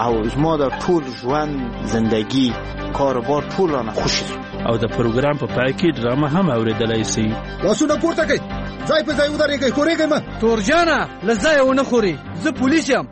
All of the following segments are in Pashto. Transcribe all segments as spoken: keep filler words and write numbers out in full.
او زما د ټول ژوند زندگی کاروبار ټول رانه خوشی او د پروګرام په پای کې ډرامه هم اوریدلای شي. لاسونه پورته کړئ، ځای په ځای ودرېږئ، کورېږئ مه. تورجانه له ځایه ونه خوري، زه پولیس یم.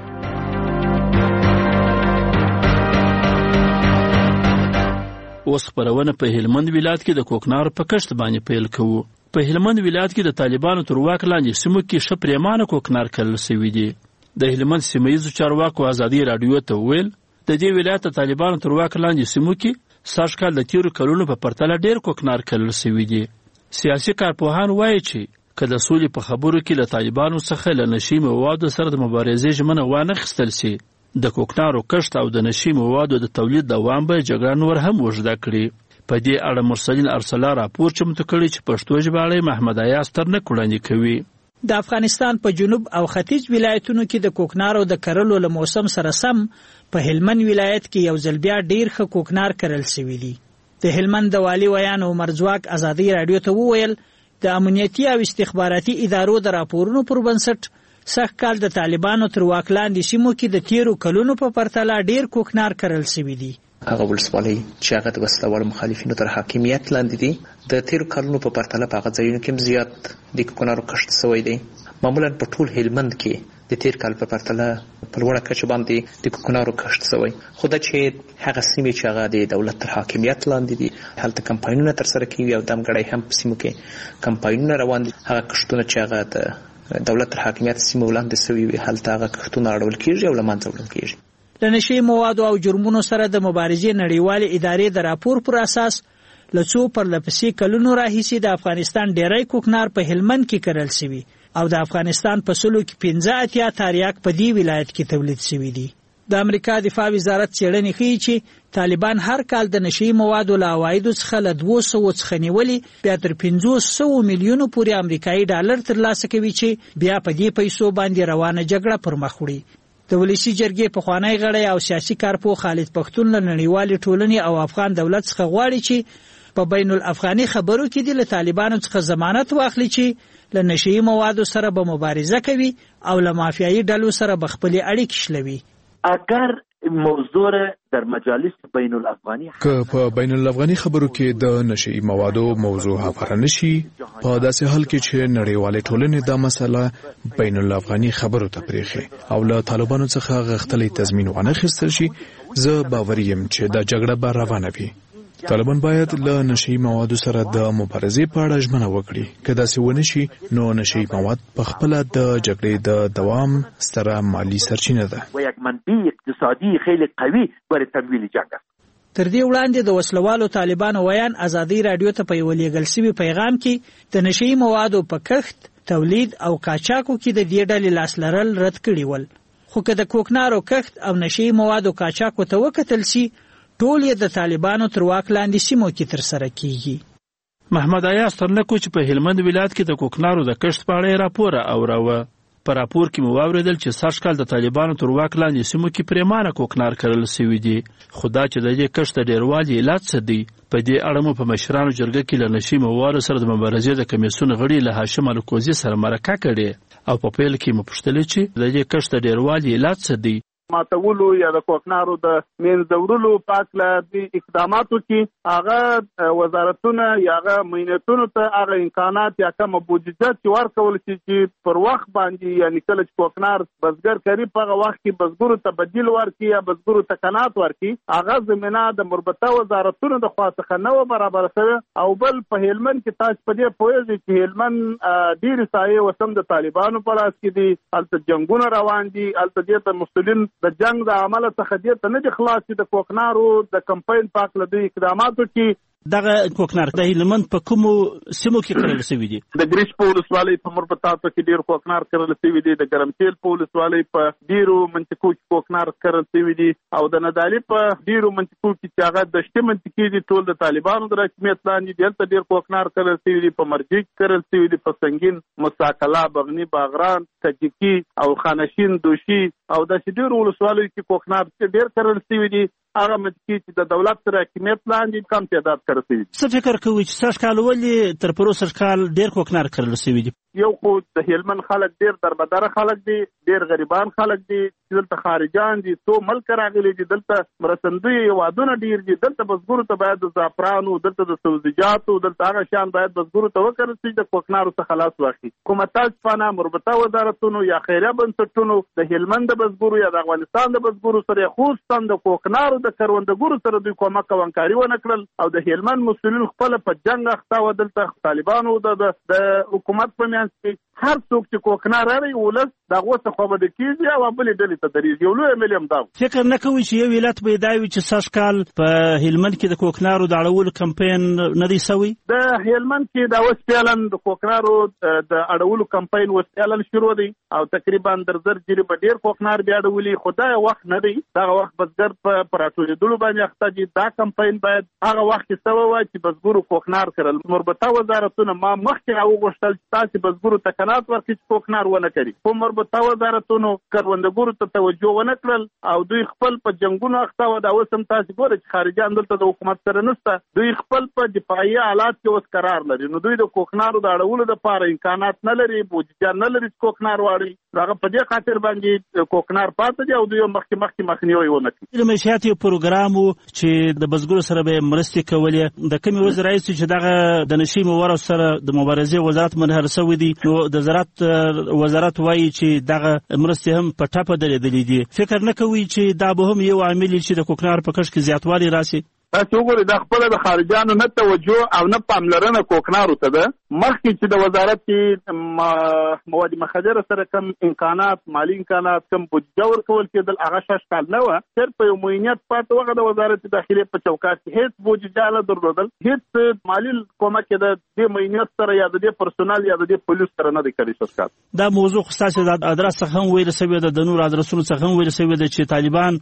اوس خپرونه په هلمند ولایت کې د کوکنارو په کښت باندې پیل کوو. په هلمند ولایت کې د طالبانو تر واک لاندې سیمو کې ښه پرېمانه کوکنار کرل شوي دي. د هلمند سیمه ییزو چارواکو ازادي راډیو ته وویل د دې ولایت د طالبانو تر واک لاندې سیمو کې سږ کال د تیرو کلونو په پرتله ډېر کوکنار کرل شوي دي. سیاسي کارپوهان وایي چې که د سولې په خبرو کې له طالبانو څخه له نشي موادو سره د مبارزې ژمنه وانخیستل شي، د کوکنارو کښت او د نشي موادو د تولید دوام به جګړه نور هم اوږده کړي. په دې اړه مرسلین ارسلا راپور چمتو کړی چې پښتو ژباړی محمد ایاز ترنک وړاندې کوي. د افغانستان په جنوب او ختیځ ولایتونو کې د کوکنارو د کرلو له موسم سره سم په هلمند ولایت کې یو ځل بیا ډیر ښه کوکنار کرل شوي دي. د هلمند د والي ویان عمر ځواک ازادي راډیو ته وویل د امنیتي او استخباراتي ادارو د راپورونو پر بنسټ سږ کال د طالبانو تر واک لاندې سیمو کې د تیرو کلونو په پرتله ډیر کوکنار کرل شوي دي. هغه ولسوالۍ چې هغه د وسلوال مخالفینو تر حاکمیت لاندې دي د تیرو کلونو په پرتله په هغه ځایونو کې زیات د کوکنارو کښت شوی دی. معمولا په ټول هلمند کې د تیر کال په پرتله په لوړه کچه باندې د کوکنارو کښت شوی، خو دا چې هغه سیمې چې هغه د دولت تر حاکمیت لاندې دي هلته کمپاینونه ترسره کیږي او دمګړی هم په سیمو کې کمپاینونه روان دي. هغه کښتونه چې هغه د دولت تر حاکمیت سیمو لاندې شوي وي هلته هغه کښتونه اړول کیږي او له منځه وړل کیږي. د نشي موادو او جرمونو سره د مبارزې نړیوالې ادارې د راپور پر اساس له څو پرلپسې کلونو راهیسې د افغانستان ډیری کوکنار په هلمند کې کرل شوي او د افغانستان په سلو کې پنځه اتیا تاریاک په دې ولایت کې تولید شوي دي. د امریکا دفاع وزارت څېړنې ښیي چې طالبان هر کال د نشي موادو له عوایدو څخه له دوه سوو څخه نیولې بیا تر پنځوس سوو میلیونو پورې امریکایي ډالر ترلاسه کوي چې بیا په دې پیسو باندې روانه جګړه پر مخ وړي. د ولسی جرګې پخوانی غړی او سیاسي کارپوه خالد پښتون له نړیوالې ټولنې او افغان دولت څخه غواړي چې په بین الافغاني خبرو کې د طالبانو څخه ضمانت واخلي چې له نشي موادو سره به مبارزه کوي او له مافیایي ډلو سره به خپلې اړیکې شلوي. اگر موضوع در مجالس بین الافغاني که په بین الافغاني خبرو کې د نشي موادو موضوع هواره نشي، په داسې حال کې چې نړیوالې ټولنې دا مسله بین الافغاني خبرو ته پرېښي او له طالبانو څخه غښتلی تضمین وانخیستل شي، زه باور یم چې دا جګړه به روانه وي. طالبان باید له نشي موادو سره د مبارزې په اړه ژمنه وکړي. که داسې ونه شي نو نشي مواد په خپله د جګړې د دوام ستره مالی سرچینه ده و یک منبع اقتصادي خیلی قوي برای تمویل جنگ است. تر دې وړاندې د وسلوالو طالبانو ویان ازادي راډیو ته په یو لیږل شوي پیغام کې د نشي موادو په کښت، تولید او قاچاقو کې د دې ډلې لاس لرل رد کړي ول. خو که د کوکنارو کښت او نشي موادو قاچاقو ته وکتل شي ټول یې د طالبانو تر واک لاندې سیمو کې ترسره کیږي. محمد ایاز ترنک چې په هلمند ولایت کې د کوکنارو د کښت په اړه راپور اوراوه. په راپور کې مو واوریدل چې سږ کال د طالبانو تر واک لاندې سیمو کې پرېمانه کوکنار کرل شوي دي، خو دا چې د دې کښت د ډېروالي علت څه دی، په دې اړه مو په مشرانو جرګه کې له نشي موادو سره د مبارزې د کمیسیون غړي له هاشم الکوزي سره مرکه کړې او په پیل کې مو پوښتلې چې د دې کښت د ډېروالي علت څه دی. ماتولو یا د کوکنارو د منځ وړلو په اړه د اقداماتو کې هغه وزارتونه یا هغه مینتونو ته هغه امکانات یا کوم بودجه چې ورکول شي چې پر وخت باندې یعنی کله چې کوکنار بزګر کوي په هغه وخت کې بزګرو ته بدیل ورکړي یا بزګرو ته قناعت ورکړي، هغه زمينه د مربوطه وزارتونو د خوا څخه نه برابر شوی. او بل په هلمند کې تاسو په دې پوهیږئ چې هلمند ډیر سایه وسم د طالبانو په لاس کې دي، هلته جنگونه روان دي، هلته دې مسؤلین د جنگ د عمل څخه دې ته نه دي خلاص چې د کوکنارو د کمپاین پاک لدی اقداماتو کې دغه کوکنار د هلمند په کومو سیمو کې کرل شوي دي؟ د ګریش په ولسوالۍ په مربوطاتو کې ډیر کوکنار کرل شوي دي، د ګرمتیل په ولسوالۍ په ډیرو منطقو کې کوکنار کرل شوي دي، او د ندالي په ډیرو منطقو کې چې هغه د شته منطقې دي ټول د طالبانو د حکومت لاندې دي، هلته ډیر کوکنار کرل شوي دي، په مرجیک کرل شوي دي، په سنگین، مساکلا، بغنی، باغران، تجکی او خانشین، دوشي او د ډیرو ولسوالۍ کې کوکنار ډیر کرل شوي دي. هغه منطقې چې د دولت سره حکومت لاندې کم تعداد کرل شوي دي. څه فکر کوئ چې سږ کال ولې تر پرو سږ کال ډیر کوکنار کرل شوي دي؟ یو خو د هلمند خلک ډیر دربدره خلک دي، ډیر غریبان خلک دي، چې دلته خارجان دي تو ملک راغلي دي دلته مرستندوی وادونه ډیر دي دلته بزګرو ته باید د زعفرانو دلته د سبزیجاتو دلته هغه شیان باید بزګرو ته وکړل شي د کوکنارو څخه خلاص واخلي کومه تاسفانه مربوطه وزارتونو یا خیریه بنسټونو د هلمند د بزګرو یا د افغانستان د بزګرو سره خصوصا د کوکنارو د کروندګرو سره دوی کومک او همکاري ونه کړل او د هلمند مسؤلین خپل په جنگ اخته و دلته طالبانو د د حکومت په میانس کې هر څوک چې کوکنار لري ولس دغه څه خو به د کیږي او بل ډلې ته درېږي یو لوی ملیم دا فکر نه کوي چې یو ولایت به دا وي چې سږ کال په هلمند کې د کوکنارو د اړولو کمپاین نه دی سوی د هلمند کې دا اوس فعلاً د کوکنارو د اړولو کمپاین اوس فعلاً شروع دی او تقریبا در زر جری به ډیر کوکنار بیا اړولي خدای وخت نه دی دا وخت بزګر په پراټولیدلو باندې اخته دي دا کمپاین باید هغه وخت کې سوی وای چې بزګرو کوکنار کړل مربوطه وزارتونه ما مخکې راوغوښتل چې تاسو بزګرو ته قناعت ورکړي چې کوکنار ونه کړي خو مربوطه وزارتونو کروندګرو ته توجه ونه کړل او دوی خپل په جنگونو اخته و دا اوس هم تاسو ګورئ چې خارجان دلته د حکومت سره نشته دوی خپل په دفاعي حالات کې اوس قرار لري نو دوی د کوکنارو د اړولو لپاره امکانات نه لري بودیجه نه لري کوکنار واړي هغه په دې خاطر باندې کوکنار پاتې دي او دوی مخکې مخکې مخنیوي ونه کوي د معیشت یو پروګرام چې د بزګرو سره به مرستې کولې د کومې وزیر رئیس چې دغه د نشي موارد سره د مبارزې وزارت منحر شوی دی نو د زراعت وزارت وایي چې دغه مرستې هم په ټاپه درېدلې دي فکر نه کوي چې دا به هم یو عامل چې د کوکنار په کښت کې زیاتوالی راسي تاسو وګورئ دا خپل د خارجانو نه توجه او نه پاملرنه کوکنارو ته ده مخکې چې د وزارت کې مواد مخدره سره کم امکانات مالی امکانات کم بودجه ورکول کېدل هغه شش کال نه وه صرف په یو معینیت پاتې وغه د وزارت داخلي په چوکاټ کې هیڅ بودجه نه درلودل هیڅ مالی کومک د دې معینیت سره یا د دې پرسونال یا د دې پولیس سره نه دی کړی شش کال دا موضوع خو ستاسو د ادرس څخه هم ویل شوی ده د نور ادرسونو څخه هم ویل شوی ده چې طالبان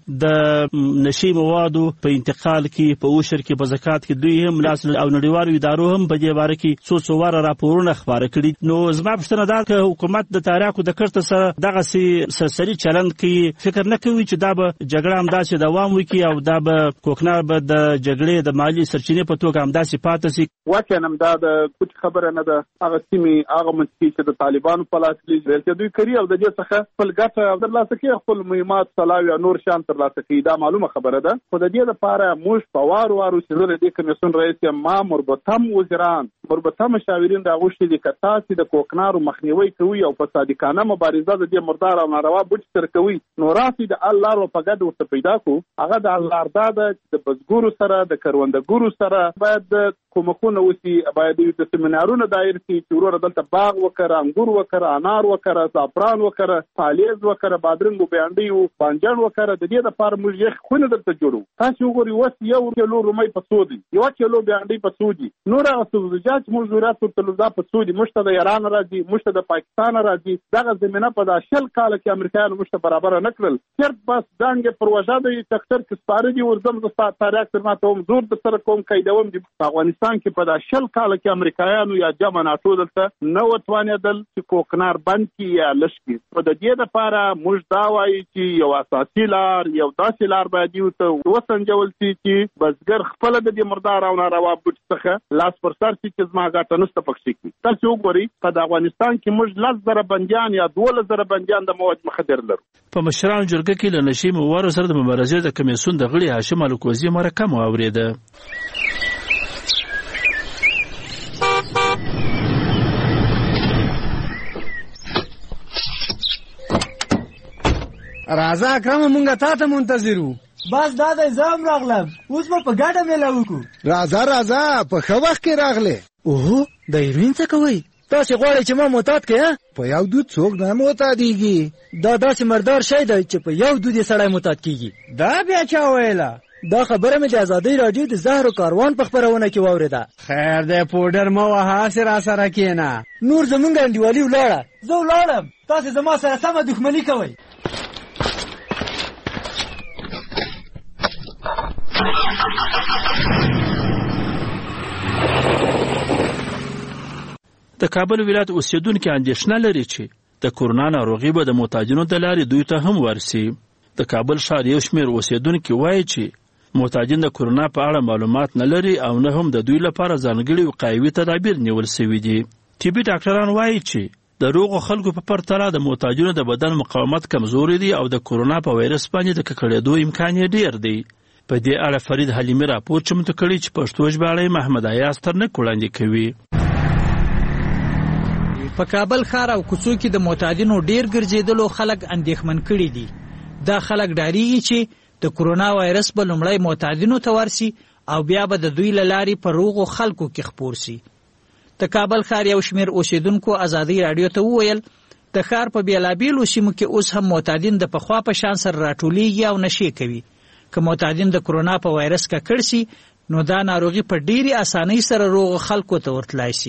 د نشي موادو په انتقال کې په اوشر کې په زکات کې دوی هم لاس او نړیوالو ادارو هم په دې باره کې څو څو واره راپورونه خبره کړي نو زما پوښتنه دا که حکومت د تاریخو د کړت سره دغه سرسري چلند کوي فکر نه کوي چې دا به جګړه همداسې دوام وکړي او دا به کوکنار به د جګړې د مالی سرچینې په توګه همداسې پاتې شي واقعا هم دا د کوم خبره نه ده هغه سیمې هغه منطقې چې د طالبانو په لاس کې دي دوی کوي او د دې څخه خپل ګټه ترلاسه کوي خپل مهمات سلاوي او نور شان ترلاسه کوي دا معلومه خبره ده خو د دې لپاره موږ په وارو وارو چې زه د دې کمیسیون رئیس یم ما مربوطه وزیران مربوطه مشاورین راغوښتي دي که تاسې د کوکنارو مخنیوي کوي او په صادقانه مبارزه د دې مردار او ناروا بوټ سره کوي نو راسي د الله لار په ګډه ورته پیدا کو هغه د الله لار ده چې د بزګرو سره د کروندګرو سره باید کومکونه وسی باید د سیمینارونو دایر شي چې ورور دلته باغ وکړه انګور وکړه انار وکړه زعفران وکړه پالیز وکړه بادرنګ او بانډي او بانجان وکړه د دې لپاره موږ یې خونه دلته جوړو تاسو وګورئ وس یو کیلو رومي په سودي یو کیلو بانډي په سودي نور هغه سبزیجات موږ ضرورت ورته لږه په سودي مشته د ایران راځي مشته د پاکستان راځي دغه زمينه په داشل کال کې امریکایانو مشته برابر نه کړل چرته بس دانګ پروژه د تکتر کې سپاره دي ورزم د تاریخ تر ما ته هم زور د سره کوم قیدوم دي افغانستان کې په داشل کال کې امریکایانو یا جمع ناتو دلته نو وتوانېدل چې کوکنار بند کی یا لشکي په د دې لپاره موږ دا وایي چې یو اساسي لار یو داسې لار باید یو ته وسنجول شي چې بزګر خپل د دې مردار او ناروا بوټ څخه لاس پر سر شي چې زما ګټه نشته پکې کی تاسو وګورئ په افغانستان کې موږ لاس زره بنديان یا دوله زره بنديان د مواد مخدر لرو په مشران جرګه کې له نشي موارد سره د مبارزې د کمیسیون د غړي هاشم الکوزي مرکه مو اوریده راځه اکرم مونږه تا ته منتظر وو بس دا د زام راغلم اوس په ګډه مېله وکړو راځه راځه په ښه وخت کې راغله اوه د ایرین څه کوي تاسو غواړئ چې ما معتاد کړئ په یو دود څوک نه معتادیږي دا داسې مردار شی دی چې په یو دود یې سړی معتاد کیږي دا بیا چا ویله دا خبره مې د ازادۍ راډیو د زهر کاروان په خبرونه کې واورېده خیر دی پوډر مه وهه هسې را سره کښېنه نور زمونږ انډیوالي ولاړه زه ولاړم تاسې زما سره سمه دښمني کوئ د کابل ولایت اوسیدونکو اندېښنه لري چې د کورونا ناروغي به د محتاجینو د لارې دوی ته هم ورسي د کابل ښار یو شمېر اوسیدونکي وایي چې محتاجین د کورونا په اړه معلومات نه لري او نه هم د دوی لپاره ځانګړي وقایوي تدابیر نیول شوي دي طبي ډاکټران وایي چې د روغو خلکو په پرتله د محتاجونو د بدن مقاومت کمزوري دی او د کورونا په وایرس باندې د ککړېدو امکان یې ډیر دی. په دې اړه فرید حلیمي راپور چمتو کړی چې پښتو ژباړی محمد ایاز ترنک وړاندې کوي. په کابل ښار او کوڅو کې د معتادینو ډیر ګرځېدلو خلک اندېښمن کړي دي. دا خلک ډاریږي چې د کورونا وایرس به لومړی معتادینو ته ورسي او بیا به د دوی له لارې په روغو خلکو کې خپور سي. د کابل ښار یو شمېر اوسېدونکو ازادۍ راډیو ته وویل د ښار په بېلابېلو سیمو کې اوس هم معتادین د پخوا په شان سره راټولیږي او نشې کوي. که معتادین د کورونا په وایرس ککړ سي نو دا ناروغي په ډېرې اسانۍ سره روغو خلکو ته ورتلای سي.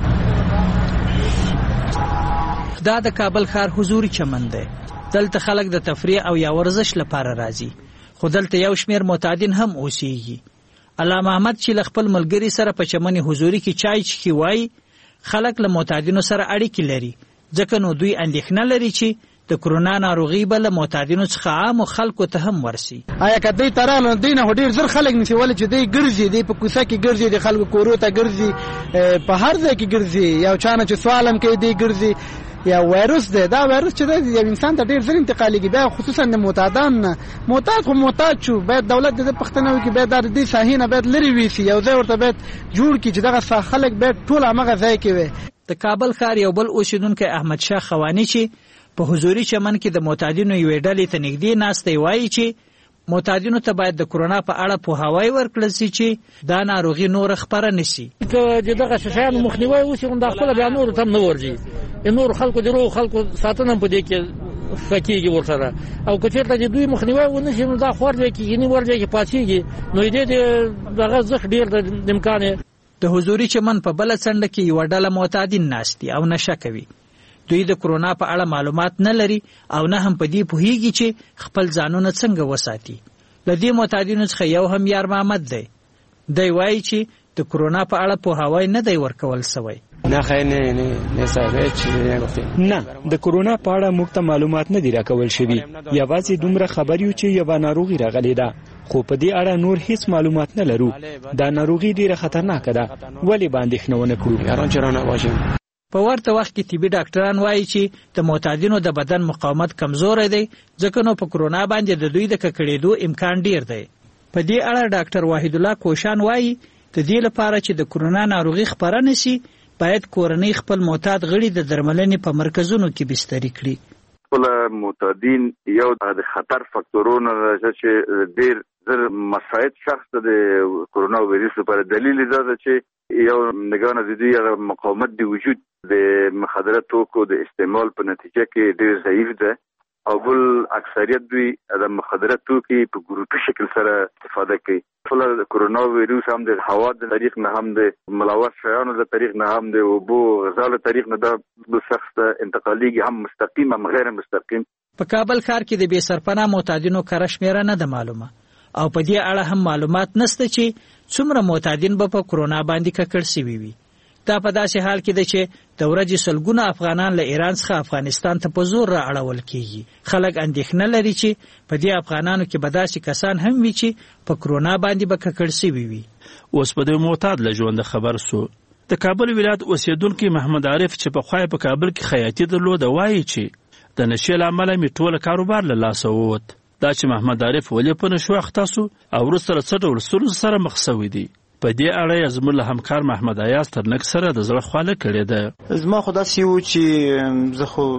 دا د کابل ښار حضوري چمن دی. دلته خلک د تفریح او یا ورزش لپاره راځي، خو دلته یو شمېر معتادین هم اوسېږي. علامه محمد چې له خپل ملګري سره په چمن حضوري کې چای چښي وایي خلک له معتادینو سره اړیکې لري، ځکه نو دوی اندېښنه لري چې د کورونا ناروغي به له معتادینو څخه عامو خلکو ته هم ورسي. آیا که دوی ته راغله دوی نه خو ډېر زر خلک نیسي، ولې چې دوی ګرځي، دوی په کوڅه کې ګرځي، د خلکو کورو ته ګرځي، په هر ځای کې ګرځي. یو چا نه چې سوال هم کوي دوی ګرځي. یا وایرس دی، دا وایرس چې دی یو انسان ته ډېر زر انتقالېږي، بیا خصوصا د معتادان نه. معتاد خو معتاد شو، باید دولت د دې پوښتنه وکړي، باید د دې ساحې نه باید لرې ویسي، یو ځای ورته باید جوړ کړي چې دغه خلک باید ټول همغه ځای کې وي. د کابل ښار یو بل اوسېدونکی احمدشاه خواني چې په حضوري چمن کې د معتادینو یوې ډلې ته نږدې ناستی وایي چې معتادینو ته باید د کورونا په اړه پوهاوی ورکړل سي چې دا ناروغي نور خپره نشي. که د دغه شیانو مخنیوی وشي نو دا خپله بیا نورو ته هم نه ورځي. نور خلکو د روغو خلکو ساتنه هم په دې کې ښه کېږي ورسره. او که چېرته د دوی مخنیوی ونه شي نو دا خو هر ځای کې کښېني ور ځای کې پاڅېږي، نو د دې د دغه زښت ډېر د امکان یې. د حضوري چمن په بله څنډه کې یوه ډله معتادین ناست دي او نشه کوي. دوی د کورونا په اړه معلومات نه لري او نه هم په دې پوهیږي چې خپل ځانونه څنګه وساتي. له دې معتادینو څخه یو هم یار محمد دی. دی وایي چې د کورونا په اړه پوهاوی نه دی ورکول سوی. نه خیر نه نه نه صاحب چې نه د کورونا په اړه موږ ته معلومات نه دی راکول شوي. یوازې دومره خبر یو چې یوه ناروغي راغلې ده، خو په دې اړه نور هیڅ معلومات نه لرو. دا ناروغي ډیره خطرناکه ده، ولې به اندېښنه ونه کړو؟ یاران چې رانه واجب. په ورته وخت کې طبي ډاکټران وایي چې د معتادینو د بدن مقاومت کمزوری دی، ځکه نو په کورونا باندې د دوی د ککړېدو امکان ډیر دی. په دې اړه ډاکټر واحد الله کوشان وایي د دې لپاره چې د کورونا ناروغي خپره نشي باید کورنۍ خپل معتاد غړي د درملنې په مرکزونو کې بستري کړي. خپل معتادین یو د خطر فاکتورونو چې ډیر زر مساعد شخص د کورونا وایرس لپاره دلیل دا ده چې یو نگاه د دې مقاومت د وجود د مخدره توکو د استعمال په نتیجه کې ډیر ضعیف ده، او بل اکثریت دوی د مخدره توکي په ګروپي شکل سره استفاده کوي. خپل د کورونا وایرس هم د هوا د طریق نه هم د ملوث شیانو د طریق نه هم د اوبو غذا له طریق نه د شخص ته انتقالیږي، هم مستقیم هم غیر مستقیم. په کابل ښار کې د بې سرپناه معتادینو کره شمېره نه ده معلومه، او په دې اړه هم معلومات نشته چې څومره معتادین به په کورونا باندې ککړ شوي وي. دا په داسې حال کې ده چې د ورځې سلګونه افغانان له ایران څخه افغانستان ته په زور را اړول کېږي. خلک اندېښنه لري چې په دې افغانانو کې به داسې کسان هم وي چې په کورونا باندې به ککړ شوي وي. اوس په دې معتاد له ژونده خبر سو. د کابل ولایت اوسېدونکي محمد عارف چې پخوا په کابل کې خیاطي درلوده وایي چې د نشې له امله مې ټوله کاروبار له لاسه ووت. دا چې محمد عارف ولې په نشو اخته سو او وروسته له څه ډول ستونزو سره مخ سوی دی. په دې اړه یې زموږ له همکار محمد ایاز ترنک سره د زړه خواله کړې ده. زما خو داسې و چې زه خو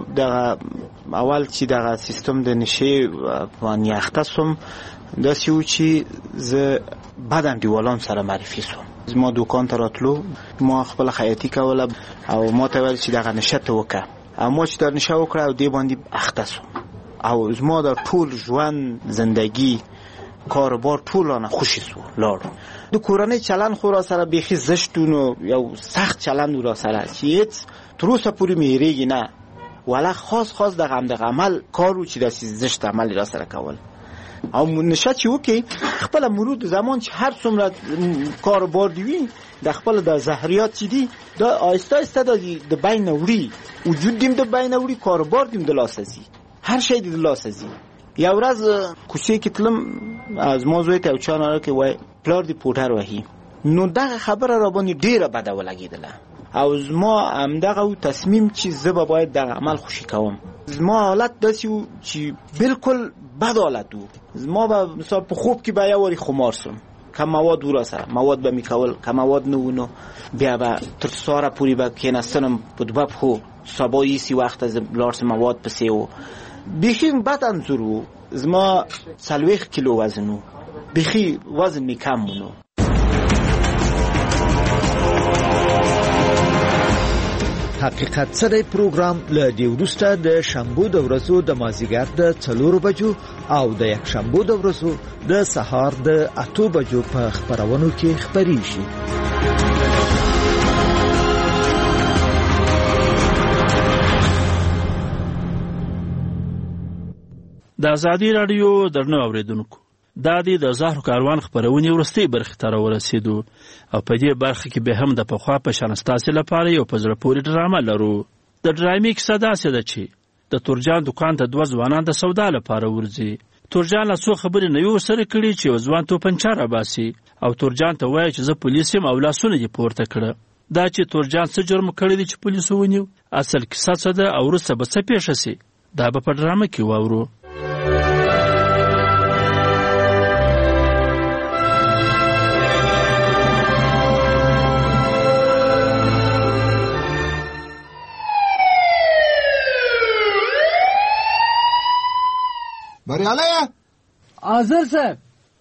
دغه اول چې دغه سیستم د نشې باندې اخته سوم، داسې و چې زه بعد انډیوالان سره معرفي سوم. زما دوکان ته راتلو، ما خپله خیاطي کوله او ما ته ویل چې دغه نشه ته وکړه، او ما چې دا نشه وکړه او دې باندې اخته سوم، او زما د ټول ژوند زندگی کاروبار ټول نه خوشی سو لاړو. د کورنۍ چلند خو را سره بیخي زشتونو یو سخت چلند را سره چې هیڅ تر اوسه پورې مې هېرېږي نه، ولا خاص خاص دغه همدغه عمل کار و چې داسې زشت عمل را سره کول. او نشه چې وکړي خپله مرود زمان چې هر څومره کاروبار دی وي د خپل د زهریات چې دي دا آهسته آهسته د بین وړي، وجود دیم د بین وړي، کاروبار دیم د لاسه ځي، هر شی د لاسه ځي. یو ورځ کوڅې کې تلم، از ما زوی ته یو چا ناره کې وای پلار دې پوټر وهي، نو دغه خبره را باندې ډېره بده ولګېدله. او زما همدغه تصمیم چې زه به باید دغه عمل خوشی کوم. زما حالت داسې و چې بالکل بد حالت و. زما به مثلا په خوب کې به یو واری خمار سم، که مواد ورا سره مواد به میکول، که مواد نه ونو بیا به تر ساره پوری به کینستنم په دوبه خو سبا ایسی وخت از لارس مواد پسې و. بیخی بد انظور و. زما سلویخ کیلو وزن و. بیخی وزن می کم مونو. حقیقت سره پروګرام له دی وروسته د شنبه د ورځو د مازیګر د څلور بجو او د یک شنبه د ورځو د سهار د اته بجو په خبرونو کې خبري شي. د ازادي رادیو درنو اوریدونکو، دا دی د زهرو کاروان خبرونې ورستۍ برخې ته راورسېدو او په دې برخه کې به هم د پخوا په شان ستاسې لپاره یو په زړه پورې ډرامه لرو. د ډرامې کیسه داسې ده چې د تورجان دکان ته دوه ځوانان د سودا لپاره ورځي. تورجان له څو خبرې نه یو سره کړي چې یو ځوان توپنچه راباسي او تورجان ته وایي چې زه پولیس یم او لاسونه یې پورته کړه. دا چې تورجان څه جرم کړی دی چې پولیسو ونیو، اصل کیسه څه ده او وروسته به څه پیښه سي، دا به په ډرامه کې واورو. بریاله یا حاضر صاحب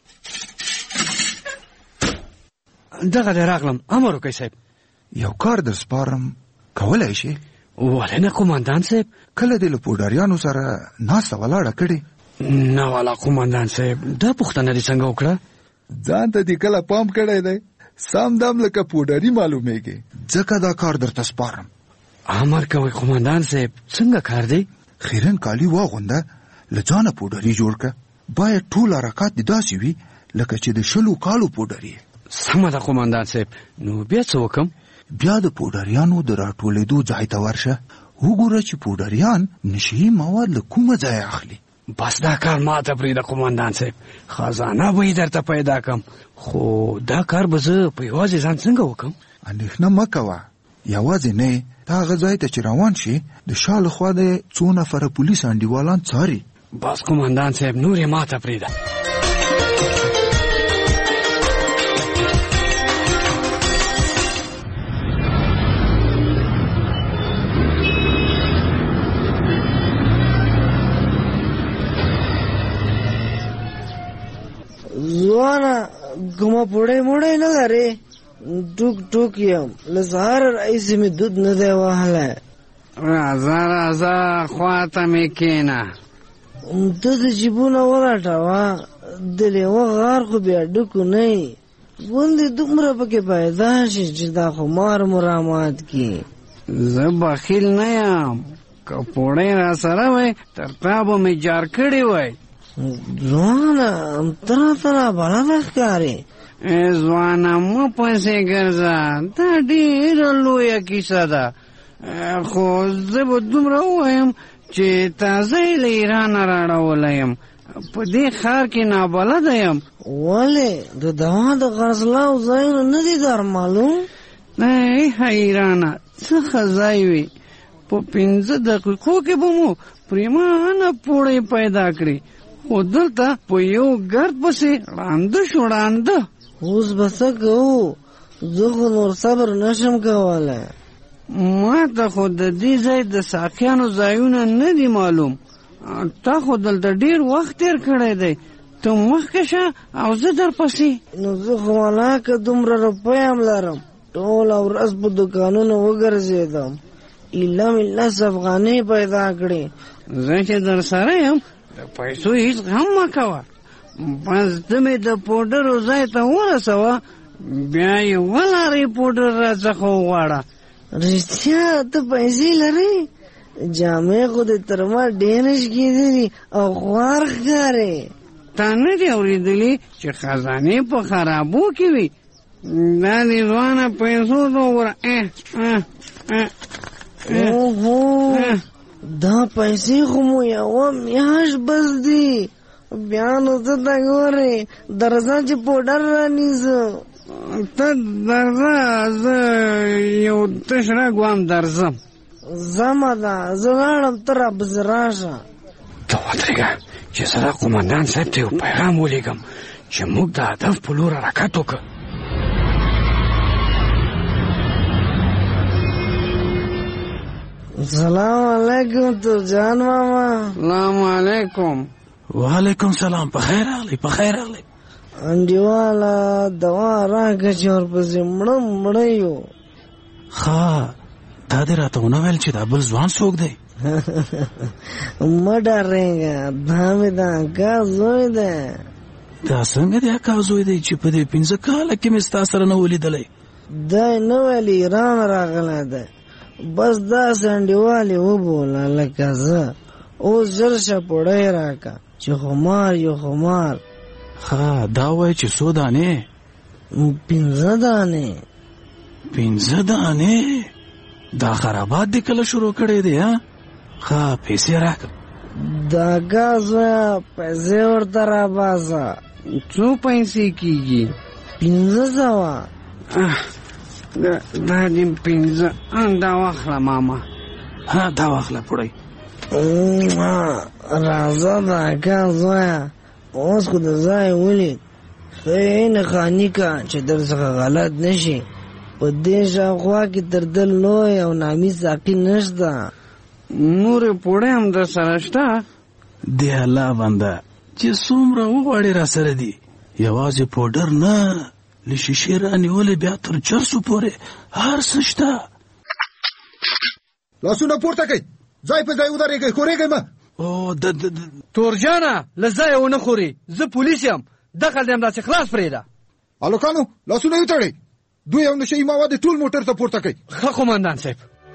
دغه راغلم. امر وکړئ صاحب. یو کار در سپارم، کولای شي؟ ولې نه قومندان صاحب؟ کله دې له پوډاریانو سره ناسته ولاړه کړې؟ نه والا قومندان صاحب، دا پوښتنه دې څنګه وکړه؟ ځان ته دې کله پام کړی دی؟ سم دم لکه پوډاري معلومیږي، ځکه دا کار درته سپارم. امر کوئ قومندان صاحب. څنګه کار دی؟ خیرن کالي واغونده، له ځانه پوډري جوړ که. باید ټول حرکات دې داسې وي لکه چې د شلو کالو پوډري. سمه ده قومندان صاحب. نو بیا څه وکم؟ بیا د پوډریانو د راټولېدو ځای ته ورشه، وګوره چې پوډریان نشي مواد له کومه ځای اخلي. بس دا کار ماته پرېږده قومندان صاحب، خزانه به یې درته پیدا کم. خو دا کار به زه په یوازې ځان څنګه وکم؟ اندېښنه مه کوه، یوازې نه ته هغه ځای ته چې روان شي د شا لخوا د څو نفره پولیس انډیوالان څاري. بس قومندان صاحب، نور یې ماته پرېږده. ځوانه کومه پوړی موړی نه لرې؟ ټوک ټوک یم، له سهاره راهیسې مې دود نه دی وهلی. راځه راځه خواته مې کښېنه. ته د جیبونه ولټوه، د لیوه غار خو بیا ډکو نه یي. غوندې دومره پکې پیدا شي چې دا خمار مو رامات کړي. زه بخیل نه یم، که پوړی را سره وی تر تا به مې جار کړی وی. ځوانه ته راته رابلده ښکارې. ای ځوانه مه پسې ګرځه، دا ډېره لویه کیسه ده. خو زه به دومره ووایم چې تازه یې له ایرانه راړولی یم، په دې ښار کې نابلده یم. ولې د دوا د خرڅلاو ځایونه نه دي در معلوم؟ ای حیرانه څه ښه ځای وي، په پنځه دقیقو کې به مو پرېمانه پوړی پیدا کړي. خو دلته په یو ګرد پسې ړانده شو ړانده. اوس به څه کوو؟ زه خو نور صبر نشم کولی. ما ته خو د دې ځای د ساقیانو ځایونه نه دي معلوم. تا خو دلته ډېر وخت تېر کړی دی، ته مخکې شه او زه در پسې. نو زه خو ولاکه دومره روپۍ هم لرم، ټوله ورځ په دوکانونو وګرځېدم، ایله مې لس افغانۍ پیدا کړې. زه چې در سره یم د پیسو هېڅ غم مه کوه. بس ته مې د پوډرو ځای ته ورسوه، بیا یې ولارې پوډر راڅخه وغواړه. رښتیا ته پیسې لرې؟ جامې خو دې تر ما ډېرې شګېدلي او خوار ښکارې. تا نه دي اورېدلي چې خزانې په خرابو کې وي؟ دا دې ځوانه پیسو ته وګوره. اوهو، دا پیسې خو مو یوه میاشت بس دي. بیا نو ته ته ګورې درځه چې پوډر رانیزه. ته درځه زه یو تش راګوام درځم زما ده زه لاړم ته رابز راشه ته ودرېږه چې زه د قومندان صاحب ته یو پیغام ولیږم چې موږ د هدف په لور حرکت وکړو. سلام علیکم ترجان ماما. سلام علیکم. وعلیکم سلام. په خیر راغلی په خیر راغلی. انډیواله دوا راکړه چې ورپسې مړه مړه یو. ښه دا دې راته ونه ویل چې دا بل ځوان څوک دی؟ مه ډارېږه دا مې د اکا زوی دی. دا څنګه د اکا زوی دی چې په دې پنځه کاله کې مې ستا سره نه ولیدلی؟ دی نه ویل ایران راغلی دی بس داسې انډیوالې وبوله لکه زه. اوس ژر شه پوړی راکړه چې خمار یو خمار. ښه دا وایي چې څو دانې؟ پنځه دانې. پنځه دانې؟ دا خرابات دې کله شروع کړی دی ها؟ ښه پیسې راکړه. د اکا زویه پیسې ورته راباسه. څو پیسې کېږي؟ پنځه سوه. دا دې پنځه دا واخله ماما. ها دا واخله پوړی. راځه د اکا زویه اوس خو د ځای ولید ښه یې نښاني که چې در څخه غلط نه شي. په دې شاوخوا کې تر ده لوی او نامي ساقي نشته. نورې پوړی هم در سره شته؟ د الله بنده چې څومره وغواړې را سره دي. یوازې پوډر نه له شیشې رانیولې بیا تر چرسو پورې هر څه شته. لاسونه پورته کړئ ځای په ځای ودرېږئ ښورېږئ مه. او د تورجانه له ځایه ونه خوري. زه پولیس یم دخل دې همداسې خلاص پرېږده. هلکانو لاسونه یې وتړئ. دوی او نشه یي مواد ټول موټر ته پورته کړئ. ښه قومندان صاحب.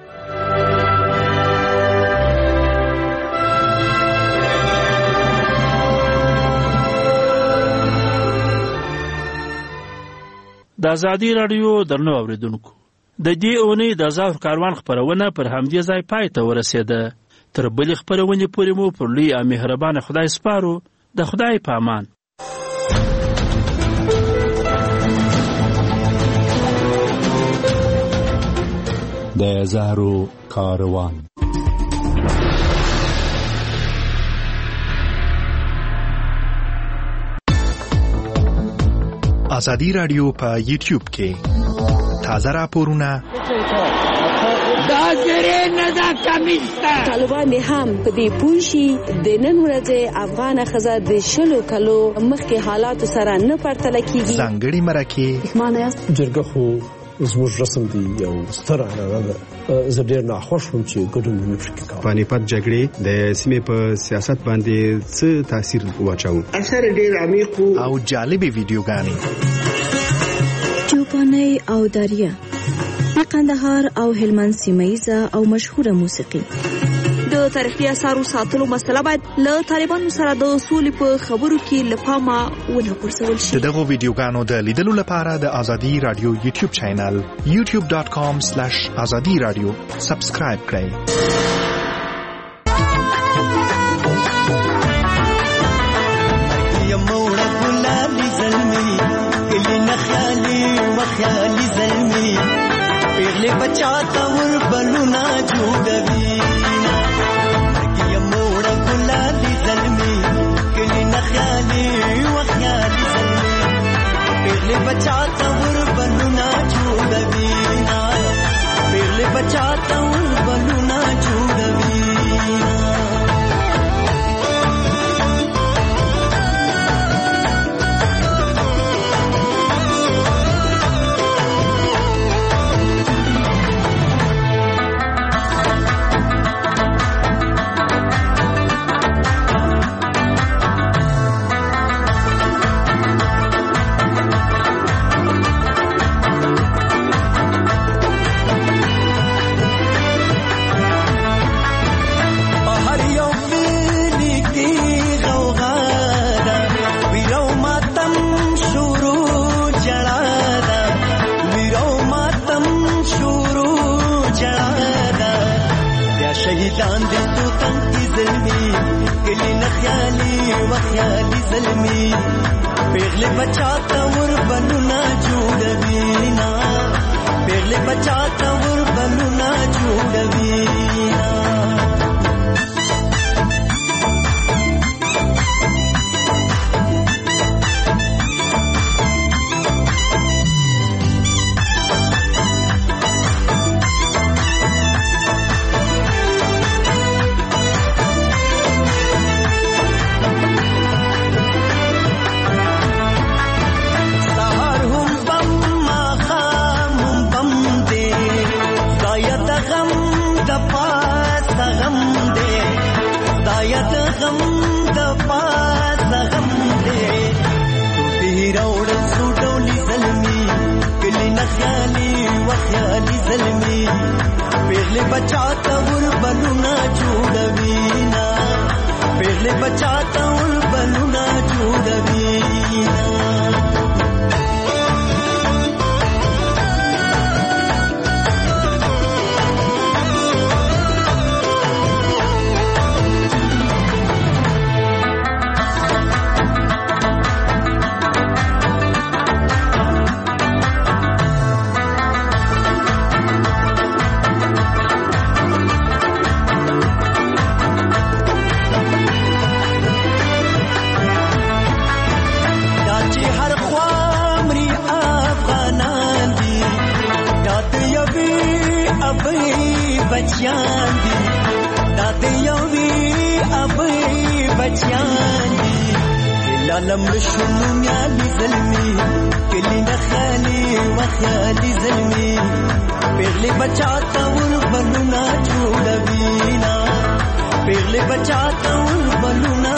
د ازادي راډیو درنو اوریدونکو د دې اونۍ د ظاهر کاروان خپرونه پر همدې ځای پای ته ورسېده. تر بلې خپرونې پورې مو پر لوی او مهربانه خدای سپارو. د خدای په امان. د ظاهر کاروان ازادي راډیو په یوټیوب کې تازه راپورونه دا زری نه دا کمیسته. طالبان هم په دې پوه شي د نن ورځې افغانه ښځه د شلو کلو مخکې حالاتو سره نه پرتله کېږي. ځانګړي مرکې پښمانه یاست؟ جرګه خو زموږ رسم دی یو ستر عنعنه ده. زه ډېر ناخوښ وم چې ګډون مې پکې کاوه. پانیپت جګړې د سیمې په سیاست باندې څه تاثیر واچاوه؟ اثر ډېر عمیق او جالبې ویډیوګانې. چوپانۍ او داریه د قندهار او هلمند سیمه‌ییزه او مشهوره موسیقي. د تاریخي اثارو ساتلو مسله باید له طالبانو سره د سولې په خبرو کې له پامه ونه غورځول شي. د دغو ویډیوګانو د لیدلو لپاره د ازادي راډیو یوټیوب چینل یوټیوب ډاټ کام سلیش ازادي راډیو سبسکرایب کړئ. خیالي زلمي پیغلې بچاته ور بلونه جوړوي مرګي موړه ګلالي زلمي کلی نه خیالي و خیالي زلمي پیغلې بچاته ور بلونه جوړوي پیغلې بچاته ور بلونه جوړوي. شهیدان دې تو تنګ زلمي کلی نه خیالي و خیالي زلمي پیغلې بچا ته ور بلونه جوړوي نا پیغلې بچا ته ور بلونه جوړوي نا پیغلې بچا ته ور بلونه جوړوي نا پیغلې بچا ته ور بلونه جوړوي نا بچیان دي دا د یوې ابې بچیان دي لالم شنو میالي زلمي کلی نه خالي وخالي زلمي پیغلې بچا ته ور بلونه جوړوي نا پیغلې بچا ته ور بلونه